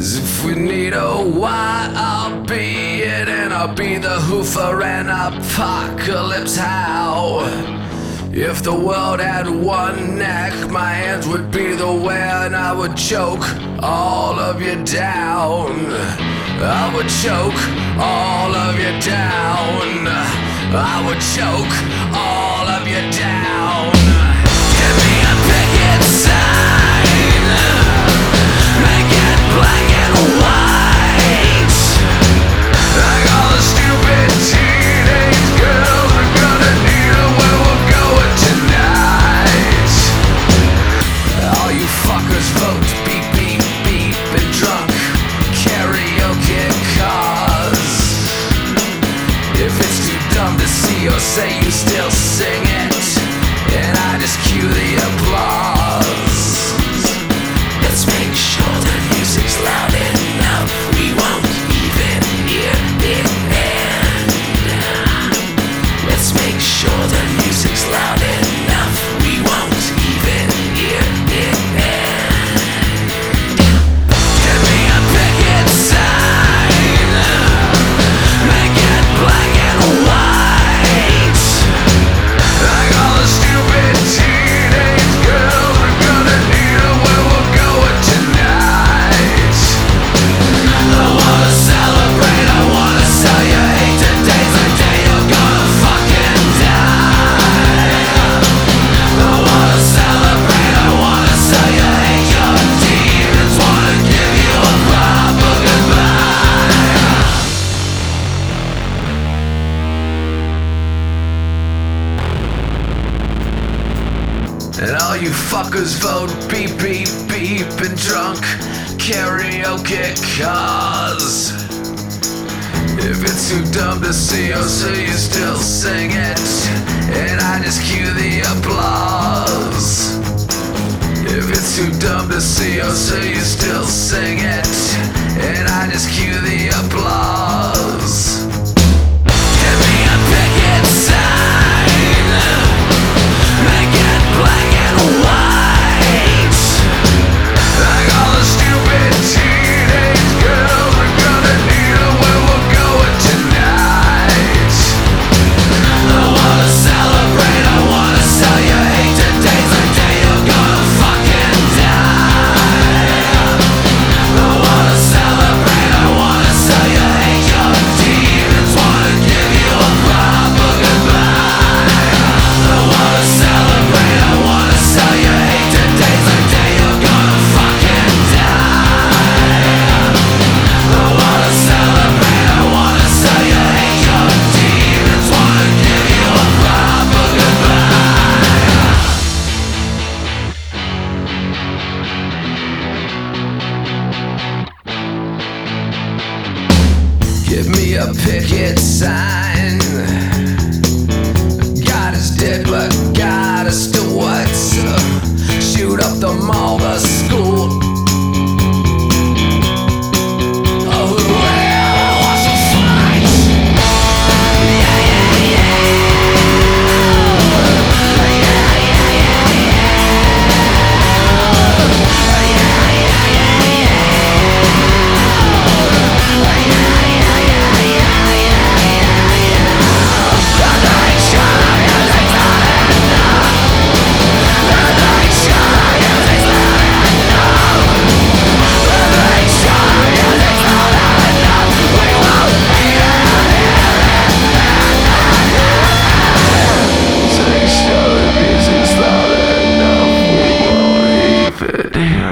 If we need a why, I'll be it, and I'll be the who for an apocalypse. How? If the world had one neck, my hands would be the way, and I would choke all of you down. I would choke all of you down. I would choke all of you down. Give me a picket sign, make it black and white. Like all the stupid teenage girls are gonna need a where we're going tonight. All you fuckers vote beep beep beep and drunk karaoke cars. If it's too dumb to see or say, you still sing it, and I just cue the applause. Let's make sure the music's loud enough, we won't even hear it end. Let's make sure the music's loud enough, we won't even hear it end. Give me a picket sign, make it black and white. Like all the stupid teenage girls are gonna need a where we're going tonight. I wanna celebrate, I wanna sell you hate. Today's the day you're gonna fucking die. I wanna celebrate, I wanna sell you hate. Your demons wanna give you a proper goodbye. And all you fuckers vote beep beep beep and drunk karaoke cars. If it's too dumb to see or so, you still sing it, and I just cue the applause. If it's too dumb to see or so, you still sing it, and I just cue the applause. Give me a picket sign, make it black and white. Like all the stupid teenage girls are gonna need a where we're going tonight. I wanna celebrate, I wanna sell you hate. Today's the day you're gonna fucking die. I wanna celebrate, I wanna sell you hate. Your demons wanna give you a proper goodbye. I wanna celebrate, I wanna sell you hate. Today's the day you're gonna fucking die. I wanna celebrate, I wanna sell you hate. Your demons wanna give you a proper goodbye. Give me a picket sign. God is dead, but God is still what? Shoot up the mall, the school. Oh, well, watch the fight. Music's loud enough, we won't even